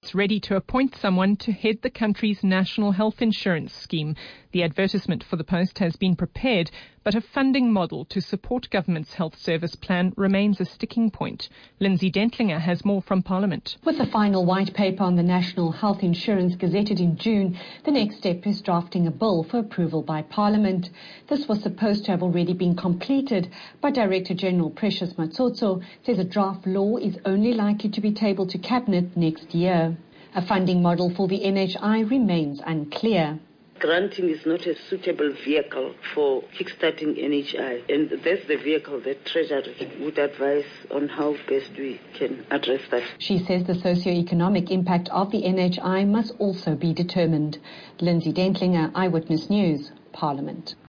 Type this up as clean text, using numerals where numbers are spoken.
It's ready to appoint someone to head the country's national health insurance scheme. The advertisement for the post has been prepared, but a funding model to support government's health service plan remains a sticking point. Lindsay Dentlinger has more from Parliament. With the final white paper on the National Health Insurance gazetted in June, the next step is drafting a bill for approval by Parliament. This was supposed to have already been completed, but Director General Precious Matsotso says a draft law is only likely to be tabled to Cabinet next year. A funding model for the NHI remains unclear. Granting is not a suitable vehicle for kickstarting NHI, and that's the vehicle that Treasury would advise on how best we can address that. She says the socio-economic impact of the NHI must also be determined. Lindsay Dentlinger, Eyewitness News, Parliament.